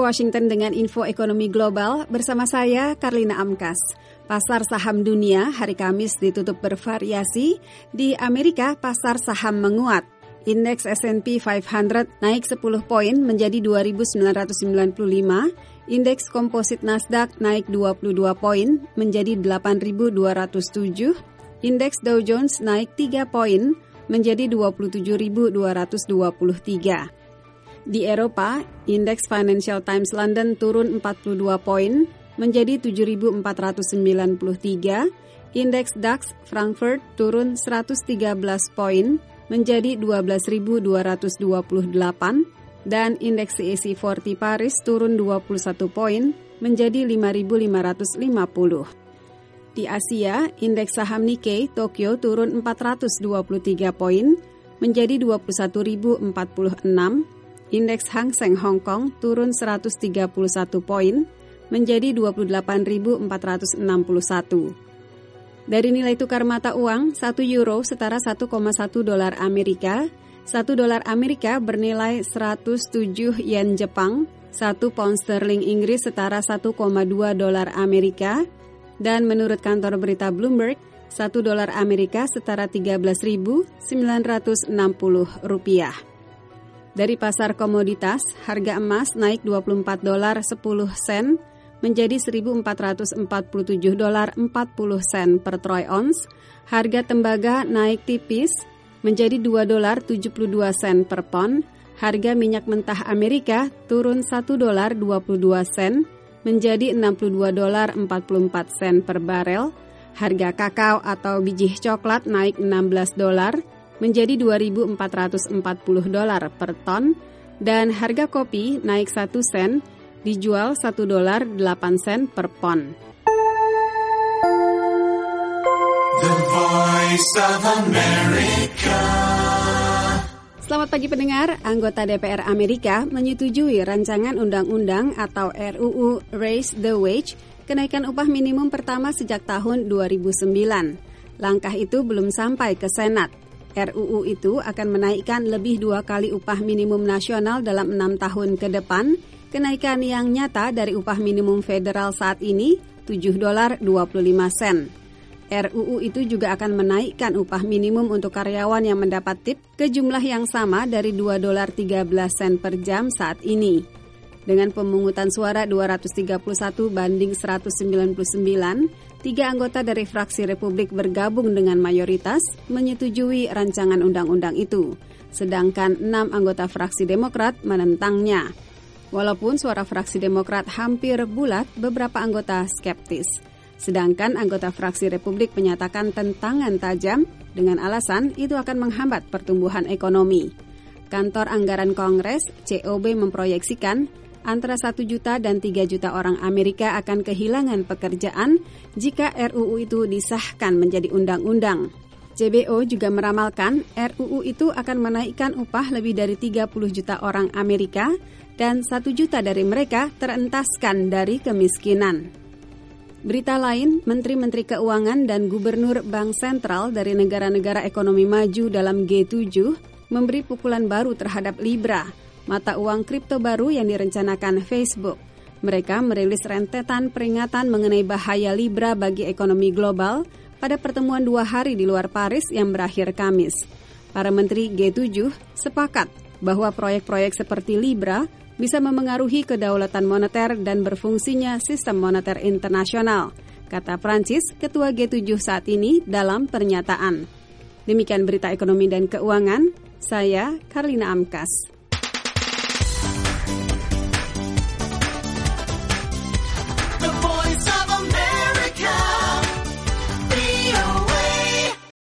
Washington dengan info ekonomi global bersama saya Karlina Amkas. Pasar saham dunia hari Kamis ditutup bervariasi. Di Amerika, pasar saham menguat. Indeks S&P 500 naik 10 poin menjadi 2.995. Indeks komposit Nasdaq naik 22 poin menjadi 8.207. Indeks Dow Jones naik 3 poin menjadi 27.223. Di Eropa, indeks Financial Times London turun 42 poin menjadi 7.493, indeks DAX Frankfurt turun 113 poin menjadi 12.228, dan indeks CAC 40 Paris turun 21 poin menjadi 5.550. Di Asia, indeks saham Nikkei Tokyo turun 423 poin menjadi 21.046, indeks Hang Seng Hong Kong turun 131 poin menjadi 28.461. Dari nilai tukar mata uang, 1 euro setara 1,1 dolar Amerika, 1 dolar Amerika bernilai 107 yen Jepang, 1 pound sterling Inggris setara 1,2 dolar Amerika, dan menurut kantor berita Bloomberg, 1 dolar Amerika setara 13.960 rupiah. Dari pasar komoditas, harga emas naik 24 dolar 10 sen menjadi 1.447 dolar 40 sen per troy ounce. Harga tembaga naik tipis menjadi 2 dolar 72 sen per pon. Harga minyak mentah Amerika turun 1 dolar 22 sen menjadi 62 dolar 44 sen per barel. Harga kakao atau biji coklat naik 16 dolar menjadi 2.440 dolar per ton, dan harga kopi naik 1 sen, dijual 1 dolar 8 sen per pon. The Voice of America. Selamat pagi pendengar, anggota DPR Amerika menyetujui rancangan undang-undang atau RUU Raise the Wage, kenaikan upah minimum pertama sejak tahun 2009. Langkah itu belum sampai ke Senat. RUU itu akan menaikkan lebih 2 kali upah minimum nasional dalam 6 tahun ke depan. Kenaikan yang nyata dari upah minimum federal saat ini, 7 dolar 25 sen. RUU itu juga akan menaikkan upah minimum untuk karyawan yang mendapat tip ke jumlah yang sama dari 2 dolar 13 sen per jam saat ini. Dengan pemungutan suara 231 banding 199, 3 anggota dari fraksi Republik bergabung dengan mayoritas menyetujui rancangan undang-undang itu, sedangkan 6 anggota fraksi Demokrat menentangnya. Walaupun suara fraksi Demokrat hampir bulat, beberapa anggota skeptis. Sedangkan anggota fraksi Republik menyatakan tentangan tajam dengan alasan itu akan menghambat pertumbuhan ekonomi. Kantor Anggaran Kongres, COB, memproyeksikan antara 1 juta dan 3 juta orang Amerika akan kehilangan pekerjaan jika RUU itu disahkan menjadi undang-undang. CBO juga meramalkan RUU itu akan menaikkan upah lebih dari 30 juta orang Amerika dan 1 juta dari mereka terentaskan dari kemiskinan. Berita lain, Menteri-Menteri Keuangan dan Gubernur Bank Sentral dari negara-negara ekonomi maju dalam G7 memberi pukulan baru terhadap Libra, mata uang kripto baru yang direncanakan Facebook. Mereka merilis rentetan peringatan mengenai bahaya Libra bagi ekonomi global pada pertemuan 2 hari di luar Paris yang berakhir Kamis. Para menteri G7 sepakat bahwa proyek-proyek seperti Libra bisa memengaruhi kedaulatan moneter dan berfungsinya sistem moneter internasional, kata Prancis, ketua G7 saat ini dalam pernyataan. Demikian berita ekonomi dan keuangan, saya Karlina Amkas.